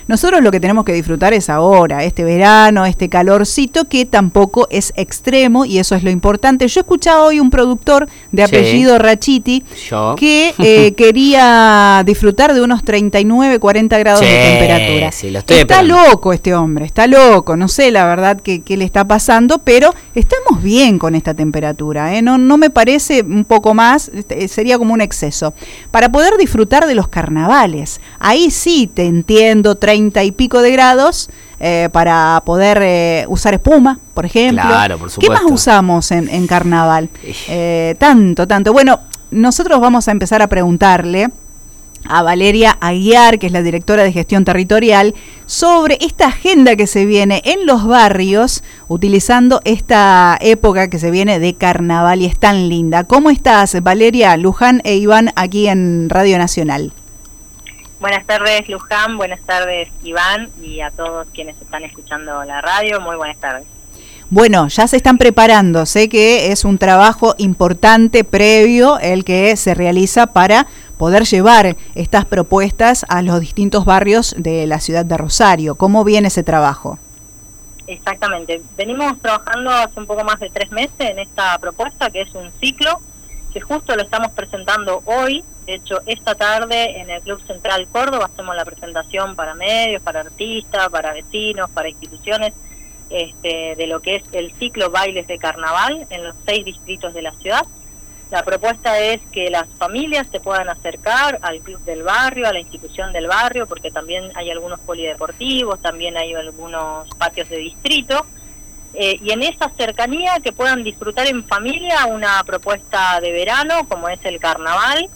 nosotros lo que tenemos que disfrutar es ahora, este verano, este calorcito que tampoco es extremo y eso es lo importante. Yo escuchaba hoy un productor de apellido Rachiti que quería disfrutar de unos 39, 40 grados de temperatura. Sí, lo estoy está esperando. loco este hombre, está loco, no sé la verdad qué le está pasando, pero estamos bien con esta temperatura, ¿eh? No me parece un poco más, sería como un exceso. Para poder disfrutar de los carnavales, ahí sí te entiendo, 30 y pico de grados, para poder usar espuma, por ejemplo. Claro, por supuesto. ¿Qué más usamos en carnaval? Tanto. Bueno, nosotros vamos a empezar a preguntarle a Valeria Aguiar, que es la directora de gestión territorial, sobre esta agenda que se viene en los barrios, utilizando esta época que se viene de carnaval y es tan linda. ¿Cómo estás, Valeria, Luján e Iván, aquí en Radio Nacional? Buenas tardes, Luján, buenas tardes, Iván, y a todos quienes están escuchando la radio, muy buenas tardes. Bueno, ya se están preparando, sé que es un trabajo importante previo el que se realiza para poder llevar estas propuestas a los distintos barrios de la ciudad de Rosario. ¿Cómo viene ese trabajo? Exactamente, venimos trabajando hace un poco más de 3 meses en esta propuesta, que es un ciclo, que justo lo estamos presentando hoy. De hecho, esta tarde en el Club Central Córdoba hacemos la presentación para medios, para artistas, para vecinos, para instituciones, de lo que es el ciclo Bailes de Carnaval en los 6 distritos de la ciudad. La propuesta es que las familias se puedan acercar al club del barrio, a la institución del barrio, porque también hay algunos polideportivos, también hay algunos patios de distrito, y en esa cercanía que puedan disfrutar en familia una propuesta de verano, como es el carnaval,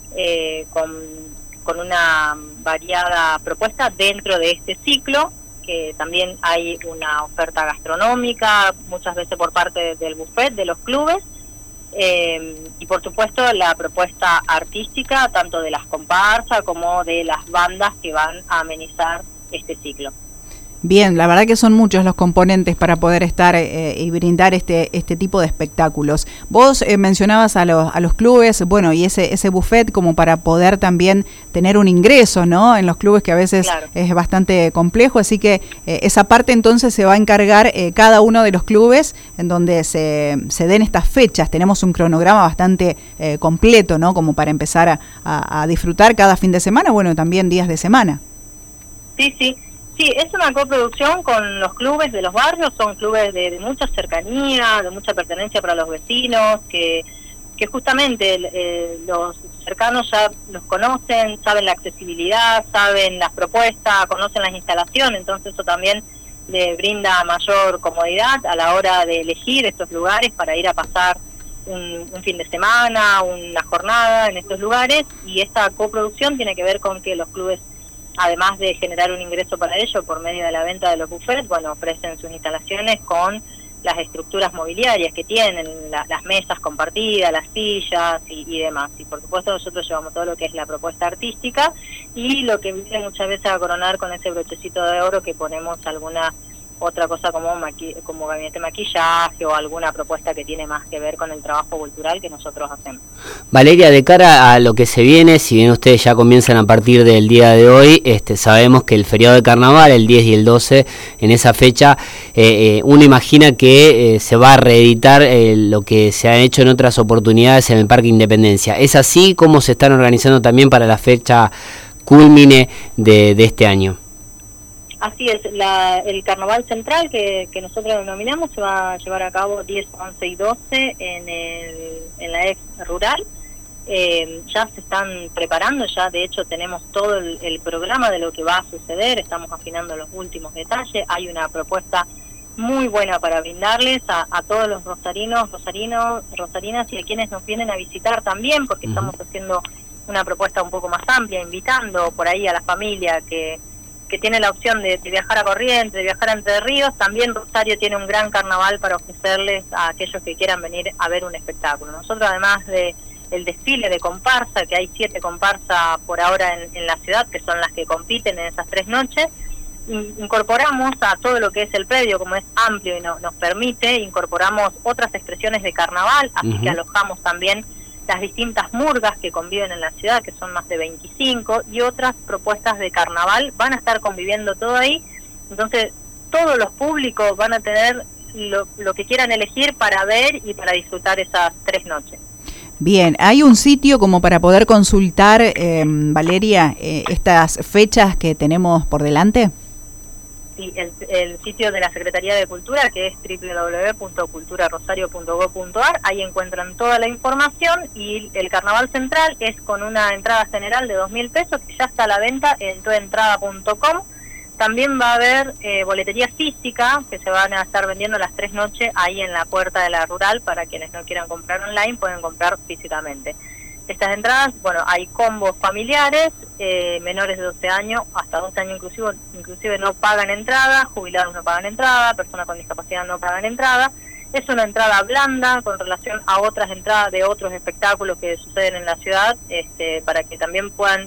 con una variada propuesta dentro de este ciclo, que también hay una oferta gastronómica, muchas veces por parte del buffet de los clubes, y por supuesto la propuesta artística, tanto de las comparsas como de las bandas que van a amenizar este ciclo. Bien, la verdad que son muchos los componentes para poder estar y brindar este tipo de espectáculos. Vos mencionabas a los clubes, bueno, y ese buffet como para poder también tener un ingreso, ¿no? En los clubes, que a veces es bastante complejo, así que esa parte entonces se va a encargar cada uno de los clubes en donde se den estas fechas. Tenemos un cronograma bastante completo, ¿no? Como para empezar a disfrutar cada fin de semana, bueno, también días de semana. Sí, es una coproducción con los clubes de los barrios, son clubes de mucha cercanía, de mucha pertenencia para los vecinos, que justamente los cercanos ya los conocen, saben la accesibilidad, saben las propuestas, conocen las instalaciones, entonces eso también le brinda mayor comodidad a la hora de elegir estos lugares para ir a pasar un fin de semana, una jornada en estos lugares, y esta coproducción tiene que ver con que los clubes, además de generar un ingreso para ellos por medio de la venta de los buffets, bueno, ofrecen sus instalaciones con las estructuras mobiliarias que tienen, las mesas compartidas, las sillas y demás. Y por supuesto nosotros llevamos todo lo que es la propuesta artística y lo que viene muchas veces a coronar con ese brochecito de oro que ponemos alguna otra cosa como gabinete de maquillaje o alguna propuesta que tiene más que ver con el trabajo cultural que nosotros hacemos. Valeria, de cara a lo que se viene, si bien ustedes ya comienzan a partir del día de hoy, sabemos que el feriado de carnaval, el 10 y el 12, en esa fecha, uno imagina que se va a reeditar lo que se ha hecho en otras oportunidades en el Parque Independencia. ¿Es así? ¿Cómo se están organizando también para la fecha cúlmine de este año? Así es, el carnaval central que nosotros denominamos se va a llevar a cabo 10, 11 y 12 en la ex rural. Ya se están preparando, ya de hecho tenemos todo el programa de lo que va a suceder, estamos afinando los últimos detalles. Hay una propuesta muy buena para brindarles a todos los rosarinas y a quienes nos vienen a visitar también, porque estamos haciendo una propuesta un poco más amplia, invitando por ahí a la familia que tiene la opción de viajar a Corrientes, de viajar a Entre Ríos. También Rosario tiene un gran carnaval para ofrecerles a aquellos que quieran venir a ver un espectáculo. Nosotros, además de el desfile de comparsa, que hay 7 comparsas por ahora en la ciudad, que son las que compiten en esas 3 noches, incorporamos a todo lo que es el predio, como es amplio y nos permite, incorporamos otras expresiones de carnaval, así que alojamos también las distintas murgas que conviven en la ciudad, que son más de 25, y otras propuestas de carnaval van a estar conviviendo todo ahí. Entonces, todos los públicos van a tener lo que quieran elegir para ver y para disfrutar esas 3 noches. Bien, ¿hay un sitio como para poder consultar, Valeria, estas fechas que tenemos por delante? Sí, el sitio de la Secretaría de Cultura, que es www.culturarosario.gov.ar, ahí encuentran toda la información, y el Carnaval Central es con una entrada general de 2.000 pesos, que ya está a la venta en tuentrada.com. También va a haber boletería física, que se van a estar vendiendo las 3 noches ahí en la puerta de la Rural. Para quienes no quieran comprar online, pueden comprar físicamente. Estas entradas, bueno, hay combos familiares, menores de 12 años, hasta 12 años inclusive no pagan entrada, jubilados no pagan entrada, personas con discapacidad no pagan entrada. Es una entrada blanda con relación a otras entradas de otros espectáculos que suceden en la ciudad, para que también puedan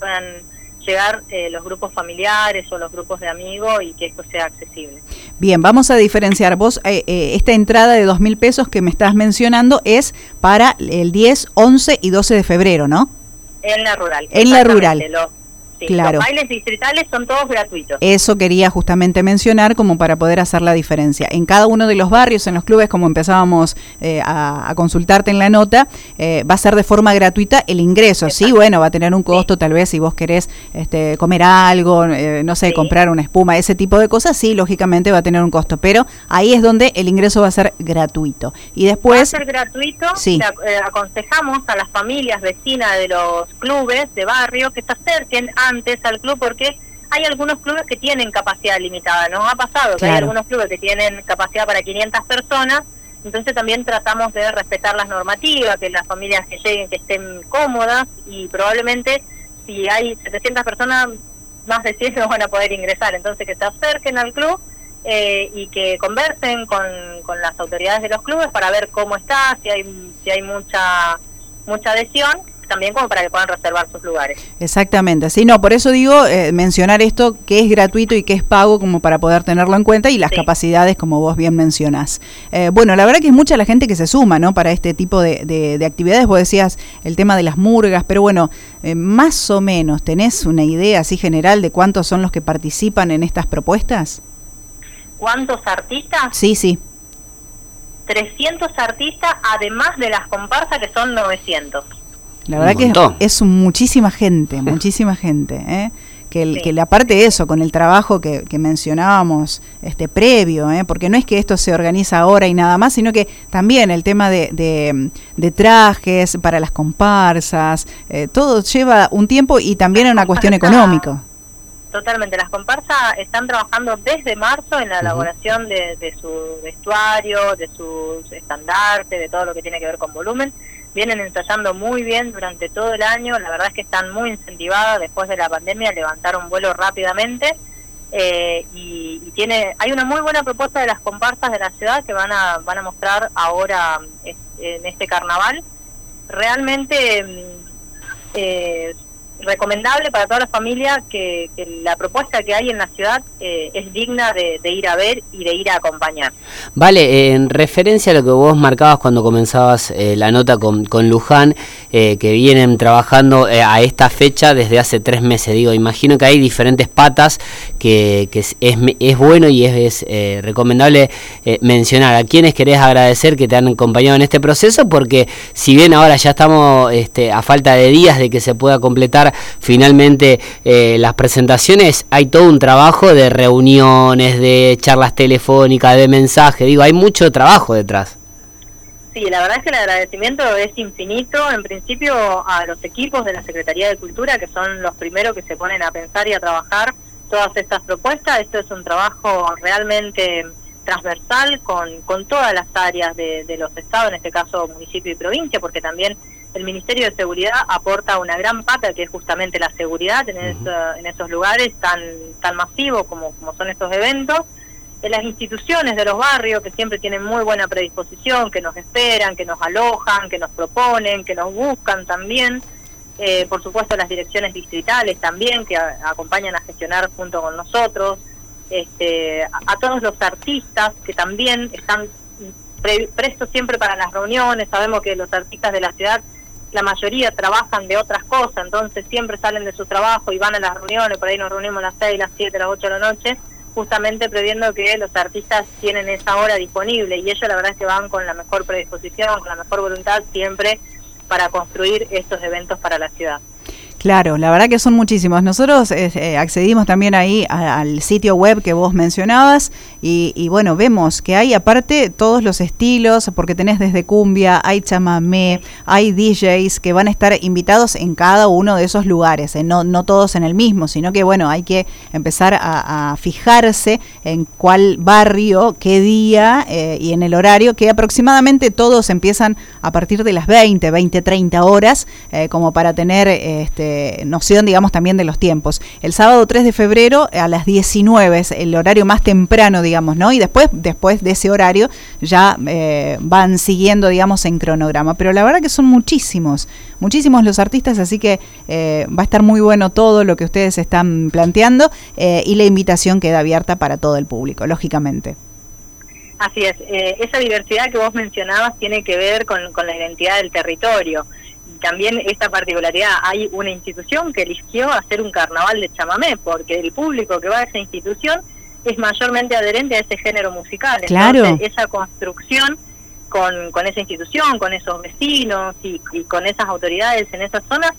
llegar los grupos familiares o los grupos de amigos y que esto sea accesible. Bien, vamos a diferenciar. Vos, esta entrada de 2.000 pesos que me estás mencionando es para el 10, 11 y 12 de febrero, ¿no? En la Rural. En la Rural. Sí, claro. Los bailes distritales son todos gratuitos. Eso quería justamente mencionar como para poder hacer la diferencia. En cada uno de los barrios, en los clubes, como empezábamos a consultarte en la nota, va a ser de forma gratuita el ingreso. Exacto. Sí, bueno, va a tener un costo, tal vez si vos querés comer algo, no sé, comprar una espuma, ese tipo de cosas, sí, lógicamente va a tener un costo, pero ahí es donde el ingreso va a ser gratuito. Y después... Va a ser gratuito, sí. Aconsejamos a las familias vecinas de los clubes de barrio que se acerquen antes al club, porque hay algunos clubes que tienen capacidad limitada. Nos ha pasado que hay algunos clubes que tienen capacidad para 500 personas, entonces también tratamos de respetar las normativas, que las familias que lleguen que estén cómodas, y probablemente si hay 700 personas, más de 100 no van a poder ingresar. Entonces que se acerquen al club y que conversen con las autoridades de los clubes para ver cómo está, si hay mucha adhesión, también como para que puedan reservar sus lugares. Exactamente, sí, no, por eso digo, mencionar esto, que es gratuito y que es pago, como para poder tenerlo en cuenta, y las capacidades, como vos bien mencionás. Bueno, la verdad que es mucha la gente que se suma, ¿no?, para este tipo de actividades. Vos decías el tema de las murgas, pero bueno, más o menos, ¿tenés una idea así general de cuántos son los que participan en estas propuestas? ¿Cuántos artistas? Sí. 300 artistas, además de las comparsas, que son 900. La verdad que es muchísima gente, que aparte de eso, con el trabajo que mencionábamos previo, porque no es que esto se organiza ahora y nada más, sino que también el tema de trajes para las comparsas, todo lleva un tiempo y también una cuestión económica. Totalmente, las comparsas están trabajando desde marzo en la elaboración de su vestuario, de sus estandartes, de todo lo que tiene que ver con volumen. Vienen ensayando muy bien durante todo el año, la verdad es que están muy incentivadas. Después de la pandemia levantaron vuelo rápidamente, y hay una muy buena propuesta de las comparsas de la ciudad que van a mostrar ahora en este carnaval. Realmente recomendable para toda la familia, que la propuesta que hay en la ciudad es digna de ir a ver y de ir a acompañar. Vale, en referencia a lo que vos marcabas cuando comenzabas la nota con Luján, que vienen trabajando a esta fecha desde hace 3 meses, digo, imagino que hay diferentes patas que es bueno y es recomendable mencionar. ¿A quiénes querés agradecer que te han acompañado en este proceso? Porque si bien ahora ya estamos a falta de días de que se pueda completar finalmente las presentaciones, hay todo un trabajo de reuniones, de charlas telefónicas, de mensajes, digo, hay mucho trabajo detrás. Sí, la verdad es que el agradecimiento es infinito, en principio a los equipos de la Secretaría de Cultura, que son los primeros que se ponen a pensar y a trabajar todas estas propuestas. Esto es un trabajo realmente transversal con todas las áreas de los estados, en este caso municipio y provincia, porque también el Ministerio de Seguridad aporta una gran pata, que es justamente la seguridad en esos lugares tan masivos como son estos eventos. En las instituciones de los barrios, que siempre tienen muy buena predisposición, que nos esperan, que nos alojan, que nos proponen, que nos buscan también. Por supuesto las direcciones distritales también, que acompañan a gestionar junto con nosotros. A todos los artistas que también están prestos siempre para las reuniones. Sabemos que los artistas de la ciudad la mayoría trabajan de otras cosas, entonces siempre salen de su trabajo y van a las reuniones, por ahí nos reunimos a las 6, las 7, las 8 de la noche, justamente previendo que los artistas tienen esa hora disponible, y ellos la verdad es que van con la mejor predisposición, con la mejor voluntad siempre para construir estos eventos para la ciudad. Claro, la verdad que son muchísimos. Nosotros accedimos también ahí al sitio web que vos mencionabas y bueno, vemos que hay aparte todos los estilos, porque tenés desde cumbia, hay chamamé, hay DJs que van a estar invitados en cada uno de esos lugares, no todos en el mismo, sino que bueno, hay que empezar a fijarse en cuál barrio, qué día y en el horario, que aproximadamente todos empiezan a partir de las 30 horas, como para tener noción, digamos, también de los tiempos. El sábado 3 de febrero a las 19 es el horario más temprano, digamos, ¿no? Y después de ese horario ya van siguiendo, digamos, en cronograma. Pero la verdad que son muchísimos los artistas, así que va a estar muy bueno todo lo que ustedes están planteando y la invitación queda abierta para todo el público, lógicamente. Así es, esa diversidad que vos mencionabas tiene que ver con la identidad del territorio. También esta particularidad, hay una institución que eligió hacer un carnaval de chamamé, porque el público que va a esa institución es mayormente adherente a ese género musical. Claro. Entonces, esa construcción con esa institución, con esos vecinos y con esas autoridades en esas zonas,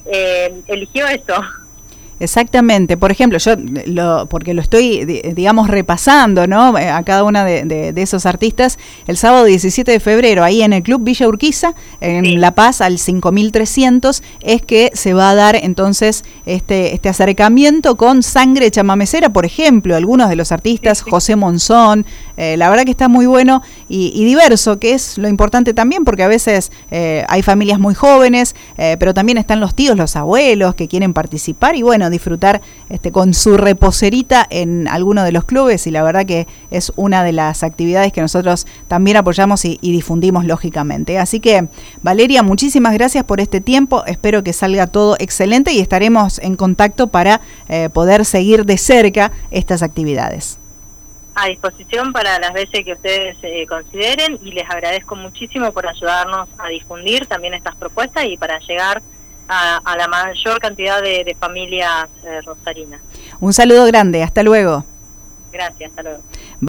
eligió eso. Exactamente, por ejemplo, porque lo estoy, digamos, repasando, ¿no? A cada una de esos artistas, el sábado 17 de febrero, ahí en el Club Villa Urquiza, en La Paz, al 5300, es que se va a dar entonces este acercamiento con Sangre Chamamecera, por ejemplo, algunos de los artistas, José Monzón, la verdad que está muy bueno y diverso, que es lo importante también, porque a veces hay familias muy jóvenes, pero también están los tíos, los abuelos que quieren participar y bueno, disfrutar con su reposerita en alguno de los clubes, y la verdad que es una de las actividades que nosotros también apoyamos y difundimos lógicamente. Así que, Valeria, muchísimas gracias por este tiempo, espero que salga todo excelente y estaremos en contacto para poder seguir de cerca estas actividades. A disposición para las veces que ustedes consideren, y les agradezco muchísimo por ayudarnos a difundir también estas propuestas y para llegar a la mayor cantidad de familias rosarinas. Un saludo grande, hasta luego. Gracias, hasta luego.